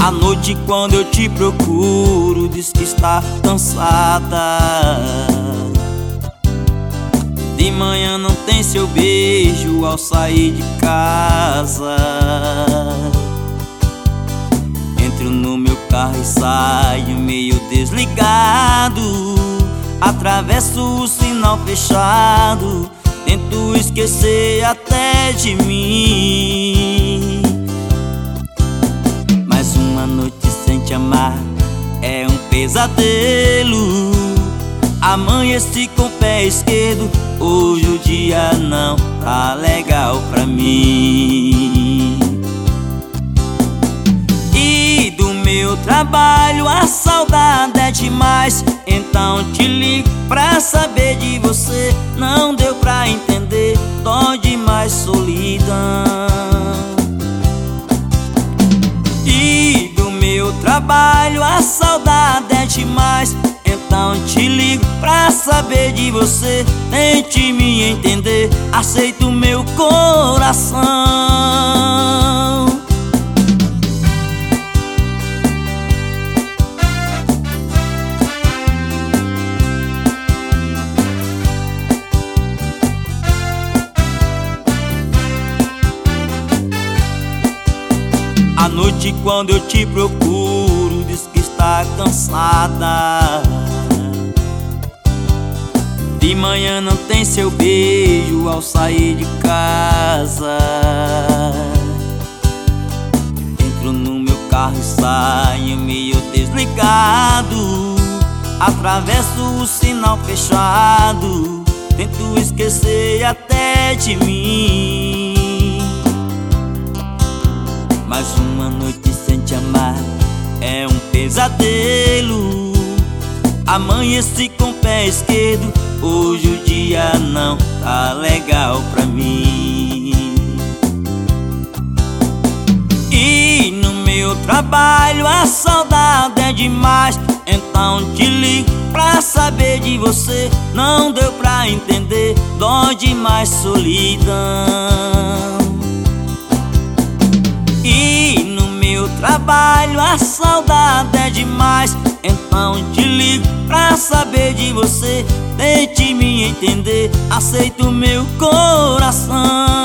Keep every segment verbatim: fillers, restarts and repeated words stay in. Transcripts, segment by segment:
À noite quando eu te procuro, diz que está cansada. De manhã não tem seu beijo ao sair de casa. Entro no meu carro e saio meio desligado. Atravesso o sinal fechado, tento esquecer até de mim. Mas uma noite sem te amar é um pesadelo. Amanheci com o pé esquerdo, hoje o dia não tá legal pra mim. E do meu trabalho a saudade é demais, então te ligo pra saber de você. Não deu pra entender, dói demais solidão. E do meu trabalho a saudade é demais, então te ligo pra saber de você. Tente me entender, aceita o meu coração. À noite quando eu te procuro, diz que está cansada. De manhã não tem seu beijo ao sair de casa. Entro no meu carro e saio meio desligado. Atravesso o sinal fechado, tento esquecer até de mim. Mas uma noite sem te amar é um pesadelo. Amanheci com o pé esquerdo, hoje o dia não tá legal pra mim. E no meu trabalho a saudade é demais, então te ligo pra saber de você. Não deu pra entender, dói demais solidão. E no meu trabalho a saudade é demais, então te ligo pra saber de você. Tente me entender, aceita o meu coração.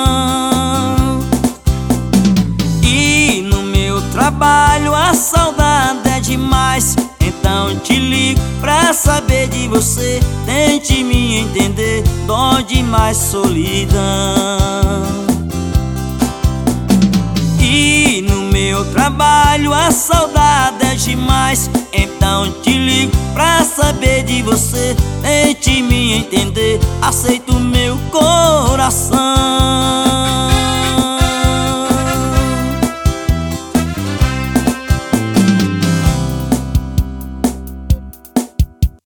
E no meu trabalho a saudade é demais, então te ligo pra saber de você. Tente me entender, dói demais solidão. E no meu trabalho a saudade é demais, então te ligo pra saber de você. Tente me entender, aceita o meu coração.